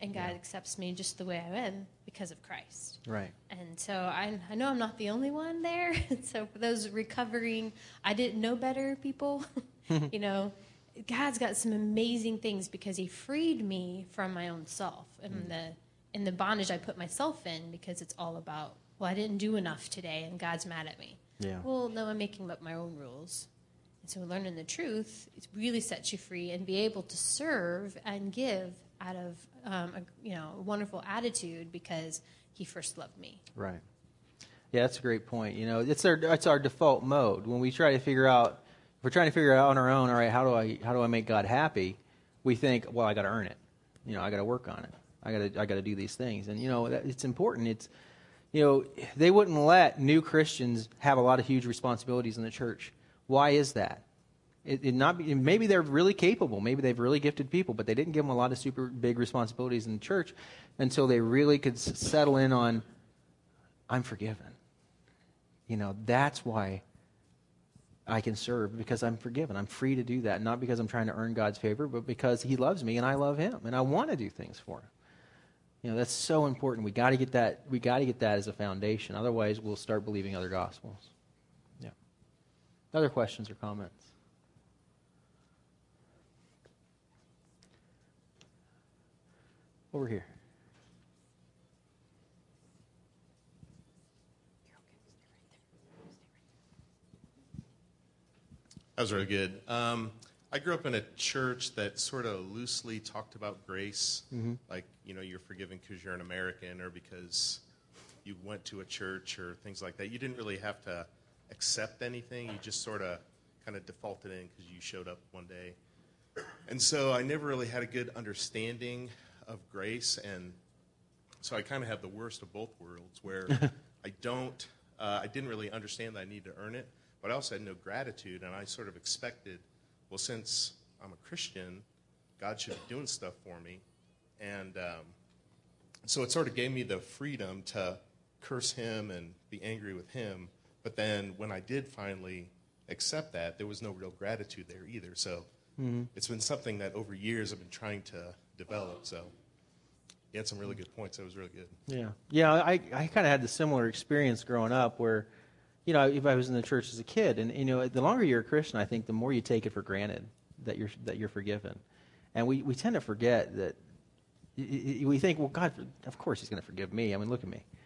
Speaker 2: and God accepts me just the way I am because of Christ.
Speaker 1: Right.
Speaker 2: And so I know I'm not the only one there. So for those recovering, I didn't know better people, God's got some amazing things because he freed me from my own self and the bondage I put myself in, because it's all about, well, I didn't do enough today and God's mad at me.
Speaker 1: Yeah.
Speaker 2: Well, no, I'm making up my own rules. And so learning the truth, it really sets you free, and be able to serve and give out of a wonderful attitude because he first loved me.
Speaker 1: Right. Yeah, that's a great point. It's our default mode when we try to figure out. If we're trying to figure out on our own, all right, how do I make God happy? We think, well, I got to earn it. I got to work on it. I got to do these things, and it's important. It's they wouldn't let new Christians have a lot of huge responsibilities in the church. Why is that? Maybe they're really capable. Maybe they've really gifted people, but they didn't give them a lot of super big responsibilities in the church until they really could settle in on, I'm forgiven. That's why I can serve, because I'm forgiven. I'm free to do that, not because I'm trying to earn God's favor, but because he loves me and I love him, and I want to do things for him. That's so important. We got to get that. We got to get that as a foundation. Otherwise, we'll start believing other gospels. Yeah. Other questions or comments? Over here.
Speaker 3: That was really good. I grew up in a church that sort of loosely talked about grace, like, you're forgiven because you're an American or because you went to a church or things like that. You didn't really have to accept anything. You just sort of kind of defaulted in because you showed up one day. And so I never really had a good understanding of grace, and so I kind of have the worst of both worlds, where I didn't really understand that I needed to earn it, but I also had no gratitude, and I sort of expected, well, since I'm a Christian, God should be doing stuff for me. And so it sort of gave me the freedom to curse him and be angry with him. But then when I did finally accept that, there was no real gratitude there either. So it's been something that over years I've been trying to develop. So you had some really good points. That was really good.
Speaker 1: Yeah. I kind of had the similar experience growing up where, if I was in the church as a kid, and the longer you're a Christian, I think the more you take it for granted that you're forgiven, and we tend to forget that. We think, well, God, of course He's going to forgive me. I mean, look at me,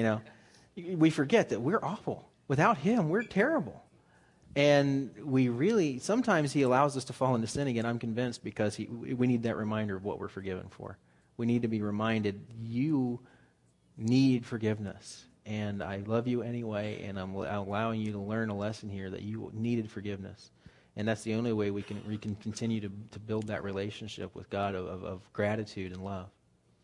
Speaker 1: We forget that we're awful. Without Him, we're terrible, and sometimes He allows us to fall into sin again. I'm convinced because we need that reminder of what we're forgiven for. We need to be reminded, you need forgiveness. And I love you anyway, and I'm allowing you to learn a lesson here that you needed forgiveness. And that's the only way we can continue to build that relationship with God of gratitude and love.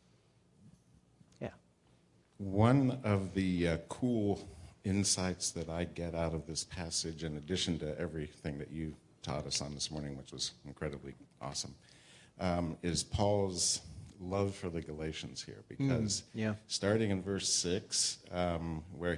Speaker 1: Yeah.
Speaker 4: One of the cool insights that I get out of this passage, in addition to everything that you taught us on this morning, which was incredibly awesome, is Paul's love for the Galatians here, because starting in verse 6, where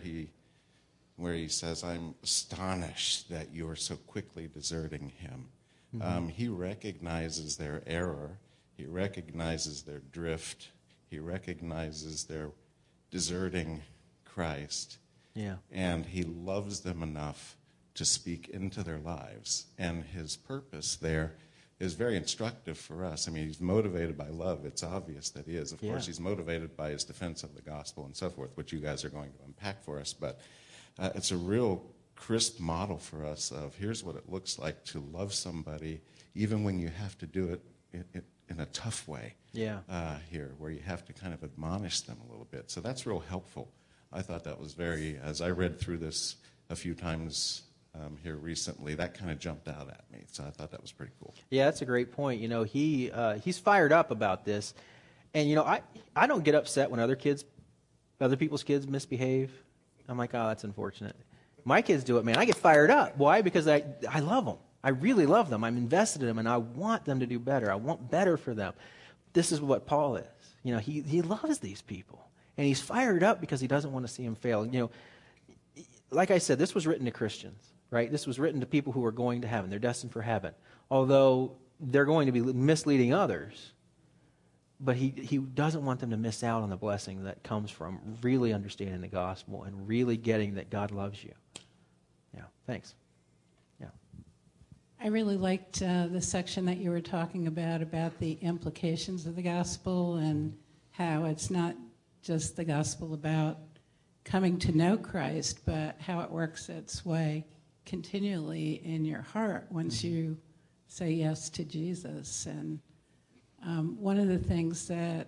Speaker 4: he says, I'm astonished that you are so quickly deserting him. He recognizes their error. He recognizes their drift. He recognizes their deserting Christ.
Speaker 1: Yeah.
Speaker 4: And he loves them enough to speak into their lives. And his purpose there is very instructive for us. I mean, he's motivated by love. It's obvious that he is. Of course, he's motivated by his defense of the gospel and so forth, which you guys are going to unpack for us. But it's a real crisp model for us of here's what it looks like to love somebody, even when you have to do it in a tough way. Here, where you have to kind of admonish them a little bit. So that's real helpful. I thought that was as I read through this a few times here recently, that kind of jumped out at me. So I thought that was pretty cool.
Speaker 1: Yeah, that's a great point. He's fired up about this. And, I don't get upset when other people's kids misbehave. I'm like, oh, that's unfortunate. My kids do it, man. I get fired up. Why? Because I love them. I really love them. I'm invested in them, and I want them to do better. I want better for them. This is what Paul is. He loves these people, and he's fired up because he doesn't want to see them fail. Like I said, this was written to Christians, right? This was written to people who are going to heaven. They're destined for heaven. Although they're going to be misleading others, but he doesn't want them to miss out on the blessing that comes from really understanding the gospel and really getting that God loves you. Yeah, thanks. Yeah.
Speaker 5: I really liked the section that you were talking about the implications of the gospel and how it's not just the gospel about coming to know Christ, but how it works its way continually in your heart once you say yes to Jesus. And one of the things that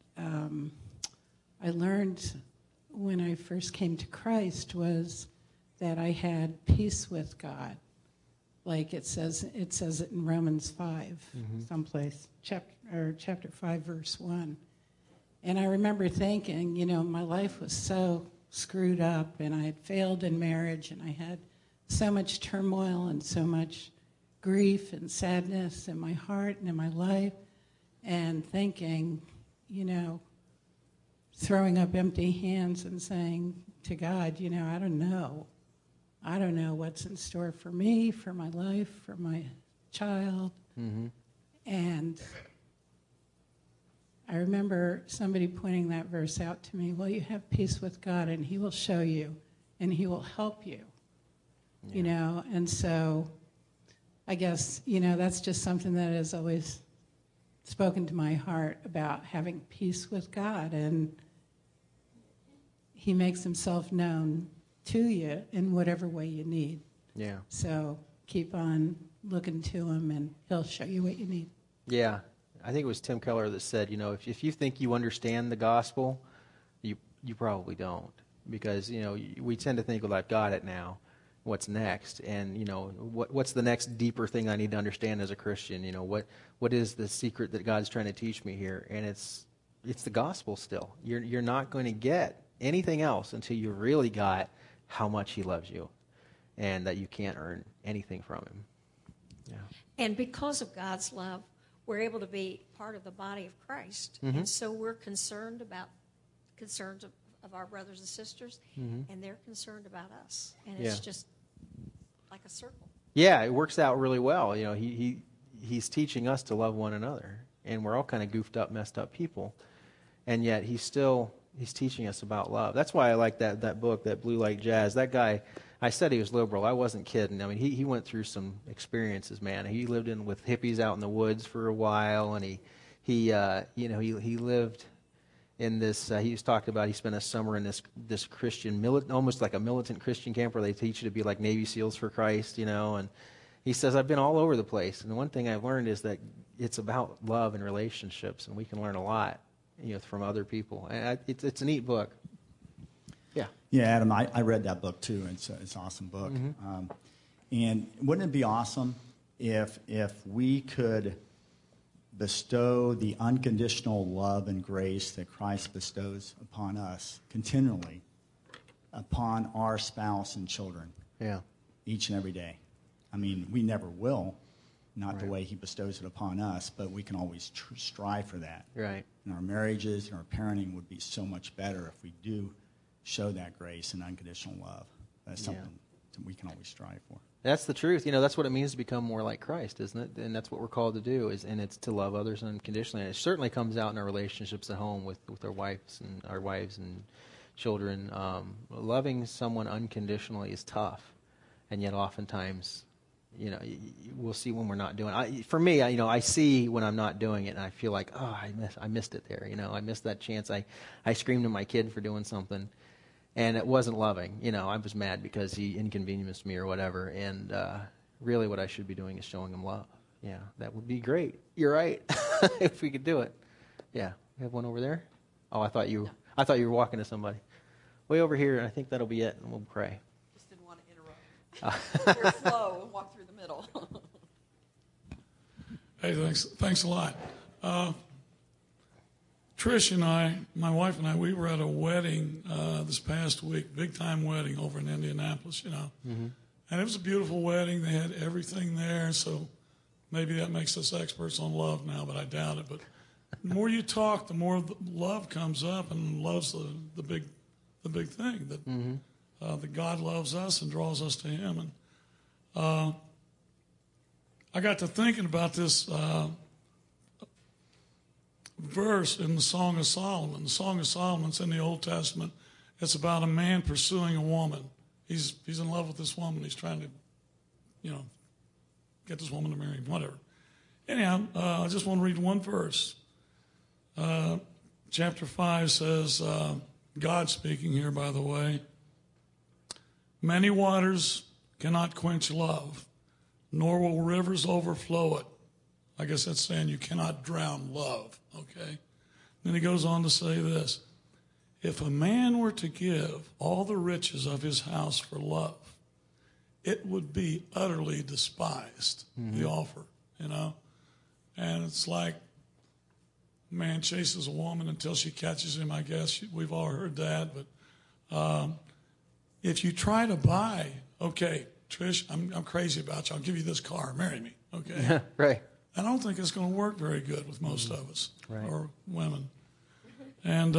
Speaker 5: I learned when I first came to Christ was that I had peace with God. Like it says it in Romans 5, someplace, chapter 5, verse 1. And I remember thinking, my life was so screwed up, and I had failed in marriage, and I had so much turmoil and so much grief and sadness in my heart and in my life, and thinking, throwing up empty hands and saying to God, I don't know. I don't know what's in store for me, for my life, for my child. Mm-hmm. And I remember somebody pointing that verse out to me. Well, you have peace with God, and he will show you, and he will help you, And so I guess, that's just something that has always spoken to my heart about having peace with God. And he makes himself known to you in whatever way you need.
Speaker 1: Yeah.
Speaker 5: So keep on looking to him, and he'll show you what you need.
Speaker 1: Yeah. I think it was Tim Keller that said, if you think you understand the gospel, you probably don't. Because, we tend to think, well, I've got it now. What's next? And, what's the next deeper thing I need to understand as a Christian? What is the secret that God's trying to teach me here? And it's the gospel still. You're not going to get anything else until you really got how much he loves you and that you can't earn anything from him. Yeah.
Speaker 6: And because of God's love, we're able to be part of the body of Christ.
Speaker 1: Mm-hmm.
Speaker 6: And so we're concerned about concerns of our brothers and sisters, and they're concerned about us. And it's just like a circle. Yeah,
Speaker 1: it works out really well. He's teaching us to love one another, and we're all kind of goofed up, messed up people. And yet he's teaching us about love. That's why I like that book, that Blue Like Jazz. That guy, I said he was liberal. I wasn't kidding. I mean, he went through some experiences, man. He lived with hippies out in the woods for a while, and he lived in this. He was talking about he spent a summer in this Christian, almost like a militant Christian camp where they teach you to be like Navy SEALs for Christ, And he says, I've been all over the place, and the one thing I've learned is that it's about love and relationships, and we can learn a lot, from other people. And it's a neat book. Yeah.
Speaker 7: Yeah, Adam, I read that book too. It's an awesome book. Mm-hmm. And wouldn't it be awesome if we could bestow the unconditional love and grace that Christ bestows upon us continually upon our spouse and children?
Speaker 1: Yeah.
Speaker 7: Each and every day. I mean, we never will, not the way he bestows it upon us, but we can always strive for that.
Speaker 1: Right.
Speaker 7: And our marriages and our parenting would be so much better if we do show that grace and unconditional love. That's something that we can always strive for.
Speaker 1: That's the truth. That's what it means to become more like Christ, isn't it? And that's what we're called to do, and it's to love others unconditionally. And it certainly comes out in our relationships at home with our wives and children. Loving someone unconditionally is tough, and yet oftentimes, we'll see when we're not doing it. For me, I see when I'm not doing it, and I feel like, oh, I missed it there. I missed that chance. I screamed at my kid for doing something. And it wasn't loving. I was mad because he inconvenienced me or whatever. And really what I should be doing is showing him love. Yeah, that would be great. You're right. If we could do it. Yeah. We have one over there? Oh, I thought you were walking to somebody. Way over here, and I think that'll be it, and we'll pray.
Speaker 8: Just didn't want to interrupt. You're slow and walk through the middle.
Speaker 9: Hey, thanks a lot. Trish and I, my wife and I, we were at a wedding this past week, big-time wedding over in Indianapolis, Mm-hmm. And it was a beautiful wedding. They had everything there, so maybe that makes us experts on love now, but I doubt it. But the more you talk, the more love comes up, and love's the big thing, that that God loves us and draws us to him. And I got to thinking about this. verse in the Song of Solomon. The Song of Solomon's in the Old Testament. It's about a man pursuing a woman. He's in love with this woman. He's trying to, get this woman to marry him, whatever. Anyhow, I just want to read one verse. Chapter 5 says, God speaking here, by the way, many waters cannot quench love, nor will rivers overflow it. I guess that's saying you cannot drown love, okay? Then he goes on to say this. If a man were to give all the riches of his house for love, it would be utterly despised, the offer, And it's like a man chases a woman until she catches him, I guess. We've all heard that. But if you try to buy, okay, Trish, I'm crazy about you. I'll give you this car. Marry me, okay?
Speaker 1: Yeah, right.
Speaker 9: I don't think it's going to work very good with most of us, or women. And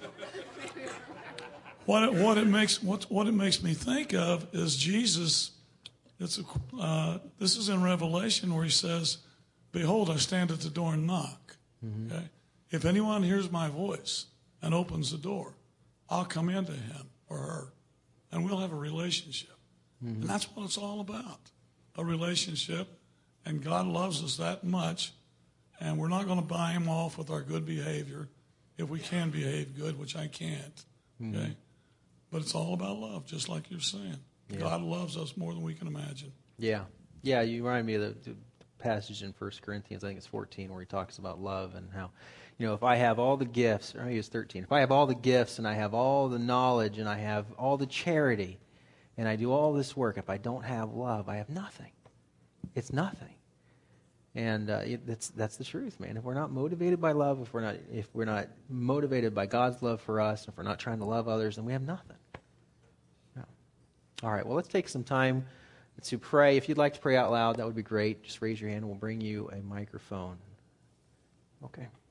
Speaker 9: what it makes me think of is Jesus. This is in Revelation where he says, "Behold, I stand at the door and knock. Okay? If anyone hears my voice and opens the door, I'll come into him or her, and we'll have a relationship." And that's what it's all about, a relationship. And God loves us that much, and we're not going to buy him off with our good behavior if we can behave good, which I can't. Okay? But it's all about love, just like you're saying. Yeah. God loves us more than we can imagine.
Speaker 1: Yeah. Yeah, you remind me of the passage in 1 Corinthians, I think it's 14, where he talks about love and how, if I have all the gifts, or maybe it's 13, if I have all the gifts and I have all the knowledge and I have all the charity and I do all this work, if I don't have love, I have nothing. It's nothing. And that's the truth, man. If we're not motivated by love, if we're not motivated by God's love for us, if we're not trying to love others, then we have nothing. No. All right, well, let's take some time to pray. If you'd like to pray out loud, that would be great. Just raise your hand and we'll bring you a microphone. Okay.